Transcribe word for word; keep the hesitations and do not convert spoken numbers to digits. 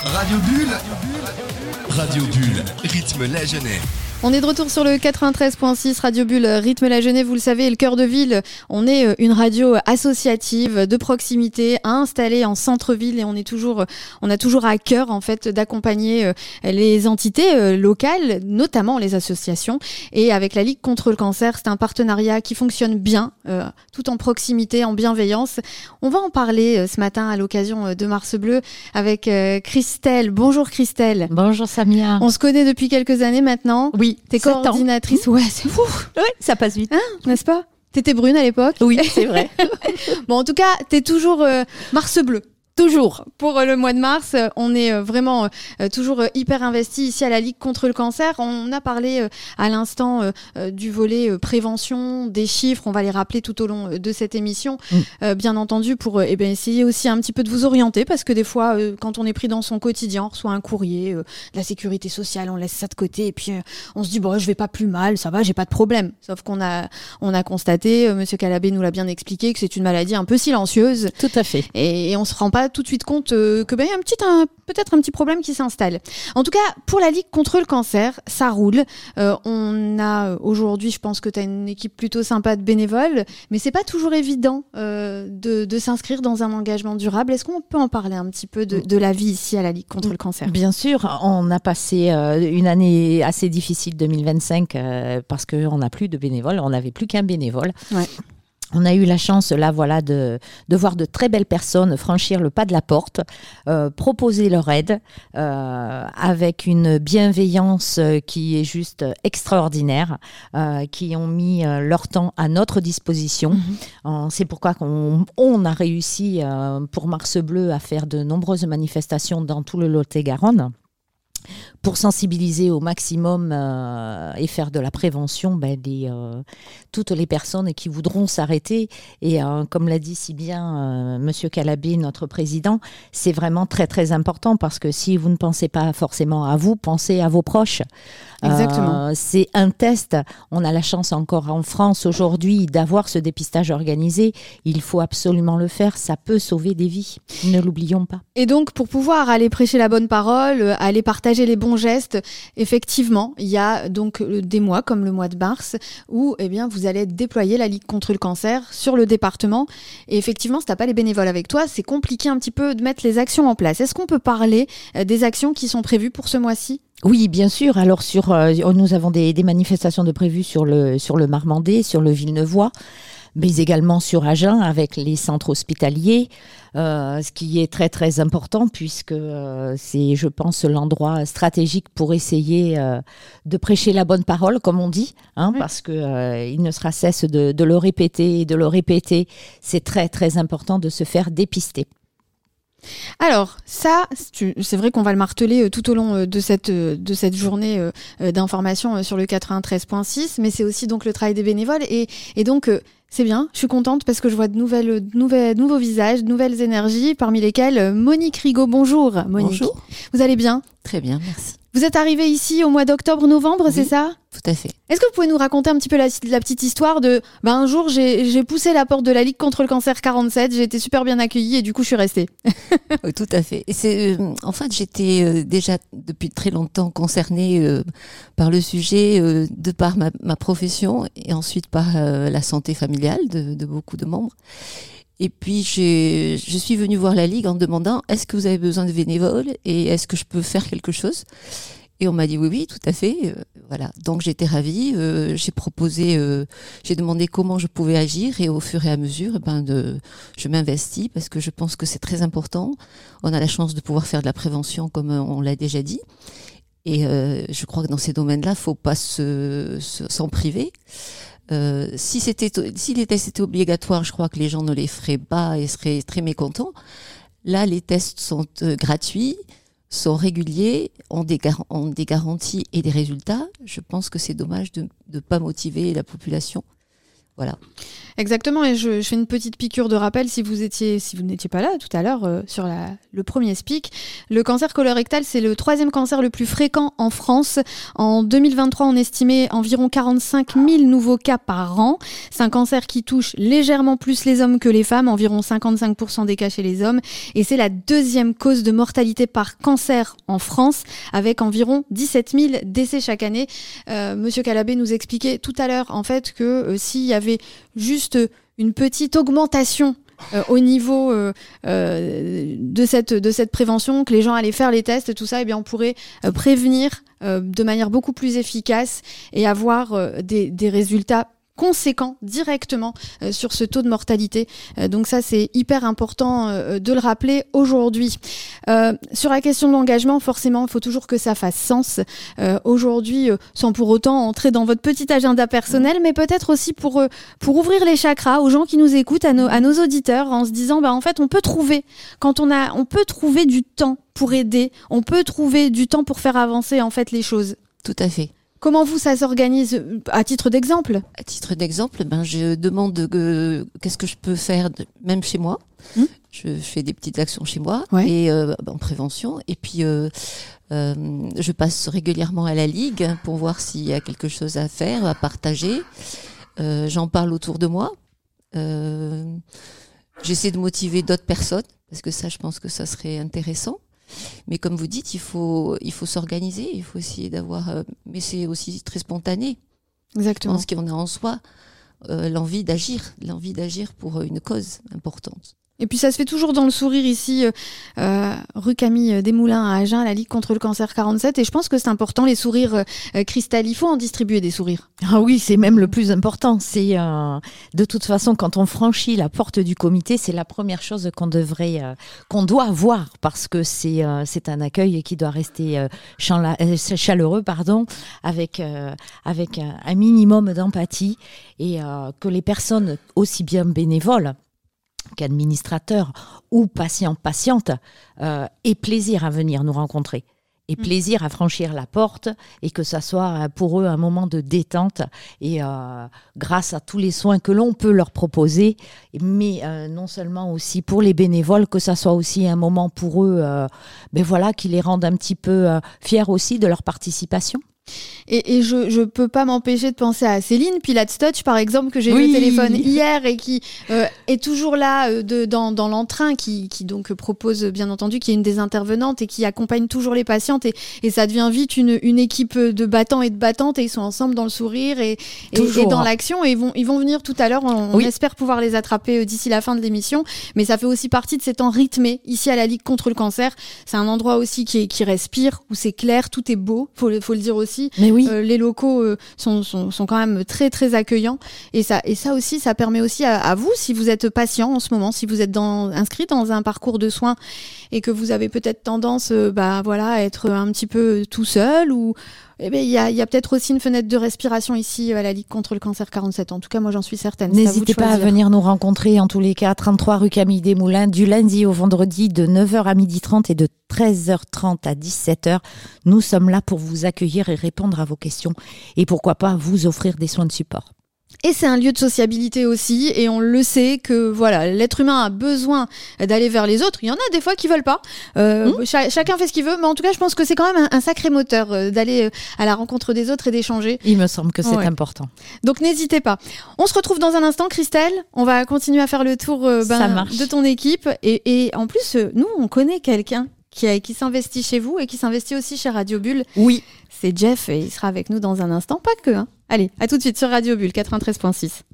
Radio Bulle, Radio Bulle, rythme la Genève. On est de retour sur le quatre-vingt-treize virgule six Radio Bulle, rythme la Genève, vous le savez, le cœur de ville. On est une radio associative de proximité, installée en centre-ville et on est toujours, on a toujours à cœur en fait d'accompagner les entités locales, notamment les associations. Et avec la Ligue contre le cancer, c'est un partenariat qui fonctionne bien, euh, tout en proximité, en bienveillance. On va en parler ce matin à l'occasion de Mars Bleu avec euh, Christelle. Bonjour Christelle. Bonjour Samia. On se connaît depuis quelques années maintenant. Oui. T'es coordinatrice, ouais, c'est fou. Ouais, ça passe vite. Hein, n'est-ce pas? T'étais brune à l'époque? Oui, c'est vrai. Bon, en tout cas, t'es toujours euh, Mars Bleu. Toujours. Pour euh, le mois de mars, euh, on est euh, vraiment euh, toujours euh, hyper investi ici à la Ligue contre le cancer. On a parlé euh, à l'instant euh, euh, du volet euh, prévention, des chiffres. On va les rappeler tout au long euh, de cette émission, mm. euh, bien entendu, pour euh, eh ben, essayer aussi un petit peu de vous orienter, parce que des fois, euh, quand on est pris dans son quotidien, on reçoit un courrier euh, de la sécurité sociale, on laisse ça de côté et puis euh, on se dit bon, je vais pas plus mal, ça va, j'ai pas de problème. Sauf qu'on a on a constaté, euh, Monsieur Calabé nous l'a bien expliqué, que c'est une maladie un peu silencieuse. Tout à fait. Et, et on se rend pas tout de suite compte euh, que ben y a un petit un, peut-être un petit problème qui s'installe. En tout cas, pour la Ligue contre le cancer, ça roule. Euh, on a aujourd'hui, je pense que tu as une équipe plutôt sympa de bénévoles, mais c'est pas toujours évident euh, de, de s'inscrire dans un engagement durable. Est-ce qu'on peut en parler un petit peu de, de la vie ici à la Ligue contre le cancer? Bien sûr, on a passé euh, une année assez difficile deux mille vingt-cinq euh, parce qu'on n'a plus de bénévoles, on n'avait plus qu'un bénévole. Ouais. On a eu la chance là, voilà, de, de voir de très belles personnes franchir le pas de la porte, euh, proposer leur aide euh, avec une bienveillance qui est juste extraordinaire, euh, qui ont mis euh, leur temps à notre disposition. Mmh. Euh, c'est pourquoi qu'on, on a réussi euh, pour Mars Bleu à faire de nombreuses manifestations dans tout le Lot-et-Garonne. Pour sensibiliser au maximum euh, et faire de la prévention ben, des, euh, toutes les personnes qui voudront s'arrêter. Et euh, comme l'a dit si bien euh, Monsieur Calabé, notre président, c'est vraiment très très important parce que si vous ne pensez pas forcément à vous, pensez à vos proches. Exactement. Euh, c'est un test. On a la chance encore en France aujourd'hui d'avoir ce dépistage organisé. Il faut absolument le faire. Ça peut sauver des vies. Ne l'oublions pas. Et donc, pour pouvoir aller prêcher la bonne parole, aller partager les bons gestes, effectivement, il y a donc des mois comme le mois de mars où eh bien, vous allez déployer la Ligue contre le cancer sur le département. Et effectivement, si tu n'as pas les bénévoles avec toi, c'est compliqué un petit peu de mettre les actions en place. Est-ce qu'on peut parler des actions qui sont prévues pour ce mois-ci ? Oui, bien sûr. Alors, sur, euh, nous avons des, des manifestations de prévues sur le, sur le Marmandais, sur le Villeneuvois, mais également sur Agen avec les centres hospitaliers, euh, ce qui est très très important puisque euh, c'est, je pense, l'endroit stratégique pour essayer euh, de prêcher la bonne parole, comme on dit, hein, oui. Parce que euh, il ne sera cesse de, de le répéter et de le répéter. C'est très très important de se faire dépister. Alors, ça, c'est vrai qu'on va le marteler tout au long de cette, de cette journée d'information sur le quatre-vingt-treize virgule six, mais c'est aussi donc le travail des bénévoles. Et, et donc, c'est bien, je suis contente parce que je vois de, nouvelles, de nouvelles, nouveaux visages, de nouvelles énergies, parmi lesquelles Monique Rigaud. Bonjour Monique. Bonjour. Vous allez bien ? Très bien, merci. Vous êtes arrivée ici au mois d'octobre-novembre, oui, c'est ça ? Tout à fait. Est-ce que vous pouvez nous raconter un petit peu la, la petite histoire de ben, un jour j'ai, j'ai poussé la porte de la Ligue contre le cancer quarante-sept, j'ai été super bien accueillie et du coup je suis restée. Oui, tout à fait. Et c'est, euh, en fait, j'étais euh, déjà depuis très longtemps concernée euh, par le sujet euh, de par ma, ma profession et ensuite par euh, la santé familiale de, de beaucoup de membres. Et puis, j'ai, je suis venue voir la Ligue en demandant « Est-ce que vous avez besoin de bénévoles et est-ce que je peux faire quelque chose ?» Et on m'a dit « Oui, oui, tout à fait. Euh, » Voilà. Donc, j'étais ravie. Euh, j'ai proposé, euh, j'ai demandé comment je pouvais agir et au fur et à mesure, ben, de, je m'investis parce que je pense que c'est très important. On a la chance de pouvoir faire de la prévention comme on l'a déjà dit. Et euh, je crois que dans ces domaines-là, il ne faut pas se, se, s'en priver. Euh, si c'était, si les tests étaient obligatoires, je crois que les gens ne les feraient pas et seraient très mécontents. Là, les tests sont euh, gratuits, sont réguliers, ont des, gar- ont des garanties et des résultats. Je pense que c'est dommage de ne pas motiver la population Voilà. Exactement, et je, je fais une petite piqûre de rappel si vous étiez, si vous n'étiez pas là tout à l'heure euh, sur la, le premier speak. Le cancer colorectal, c'est le troisième cancer le plus fréquent en France. En deux mille vingt-trois, on estimait environ quarante-cinq mille nouveaux cas par an. C'est un cancer qui touche légèrement plus les hommes que les femmes, environ cinquante-cinq pour cent des cas chez les hommes. Et c'est la deuxième cause de mortalité par cancer en France, avec environ dix-sept mille décès chaque année. Euh, Monsieur Calabé nous expliquait tout à l'heure, en fait, que euh, s'il y avait juste une petite augmentation euh, au niveau euh, euh, de cette de cette prévention, que les gens allaient faire les tests, tout ça, eh bien on pourrait euh, prévenir euh, de manière beaucoup plus efficace et avoir euh, des des résultats conséquents directement euh, sur ce taux de mortalité. Euh, donc ça, c'est hyper important euh, de le rappeler aujourd'hui. Euh, sur la question de l'engagement, forcément, il faut toujours que ça fasse sens. Euh, aujourd'hui, euh, sans pour autant entrer dans votre petit agenda personnel, mais peut-être aussi pour euh, pour ouvrir les chakras aux gens qui nous écoutent, à nos à nos auditeurs, en se disant, bah en fait, on peut trouver quand on a, on peut trouver du temps pour aider, on peut trouver du temps pour faire avancer en fait les choses. Tout à fait. Comment vous, ça s'organise à titre d'exemple ? À titre d'exemple, ben, je demande que, qu'est-ce que je peux faire, de, même chez moi. Mmh. Je fais des petites actions chez moi ouais. et euh, en prévention. Et puis, euh, euh, je passe régulièrement à la Ligue pour voir s'il y a quelque chose à faire, à partager. Euh, j'en parle autour de moi. Euh, j'essaie de motiver d'autres personnes parce que ça, je pense que ça serait intéressant. Mais comme vous dites, il faut, il faut s'organiser, il faut essayer d'avoir... Euh, mais c'est aussi très spontané. Exactement. Je pense qu'on a en soi euh, l'envie d'agir, l'envie d'agir pour une cause importante. Et puis ça se fait toujours dans le sourire ici, euh, rue Camille Desmoulins à Agen, à la Ligue contre le cancer quarante-sept. Et je pense que c'est important, les sourires euh, Cristal, il faut en distribuer des sourires. Ah oui, c'est même le plus important. C'est euh, de toute façon, quand on franchit la porte du comité, c'est la première chose qu'on devrait, euh, qu'on doit voir, parce que c'est euh, c'est un accueil qui doit rester euh, chala- euh, chaleureux, pardon, avec euh, avec un, un minimum d'empathie et euh, que les personnes aussi bien bénévoles qu'administrateurs ou patients, patientes, euh, aient plaisir à venir nous rencontrer, et plaisir à franchir la porte, et que ça soit pour eux un moment de détente, et euh, grâce à tous les soins que l'on peut leur proposer, mais euh, non seulement aussi pour les bénévoles, que ça soit aussi un moment pour eux, euh, ben voilà, qui les rende un petit peu euh, fiers aussi de leur participation. Et, et je je peux pas m'empêcher de penser à Céline Pilates Touch, par exemple, que j'ai oui. eu au téléphone hier et qui euh, est toujours là euh, de, dans, dans l'entrain, qui, qui donc propose, bien entendu, qui est une des intervenantes et qui accompagne toujours les patientes. Et, et ça devient vite une, une équipe de battants et de battantes, et ils sont ensemble dans le sourire et, et, et dans l'action. Et ils vont, ils vont venir tout à l'heure. On, oui. on espère pouvoir les attraper d'ici la fin de l'émission. Mais ça fait aussi partie de ces temps rythmés ici à la Ligue contre le cancer. C'est un endroit aussi qui, est, qui respire, où c'est clair, tout est beau, faut le, faut le dire aussi. Mais oui. Euh, les locaux euh, sont, sont, sont quand même très très accueillants, et ça, et ça aussi, ça permet aussi à, à vous, si vous êtes patient en ce moment, si vous êtes dans, inscrit dans un parcours de soins et que vous avez peut-être tendance euh, bah, voilà, à être un petit peu tout seul, ou eh ben, il y a, y a peut-être aussi une fenêtre de respiration ici à la Ligue contre le cancer quarante-sept. En tout cas, moi j'en suis certaine. N'hésitez pas à venir nous rencontrer, en tous les cas, trente-trois rue Camille Desmoulins, du lundi au vendredi de neuf heures à midi trente et de treize heures trente à dix-sept heures. Nous sommes là pour vous accueillir et répondre à vos questions, et pourquoi pas vous offrir des soins de support. Et c'est un lieu de sociabilité aussi, et on le sait que voilà, l'être humain a besoin d'aller vers les autres. Il y en a des fois qui veulent pas. Euh, mmh. ch- chacun fait ce qu'il veut, mais en tout cas, je pense que c'est quand même un, un sacré moteur euh, d'aller à la rencontre des autres et d'échanger. Il me semble que c'est ouais. important. Donc n'hésitez pas. On se retrouve dans un instant, Christelle. On va continuer à faire le tour euh, ben, de ton équipe, et, et en plus, euh, nous, on connaît quelqu'un qui, a, qui s'investit chez vous et qui s'investit aussi chez Radio Bulle. Oui. C'est Jeff, et il sera avec nous dans un instant. Pas que, hein. Allez, à tout de suite sur Radio Bulle quatre-vingt-treize virgule six.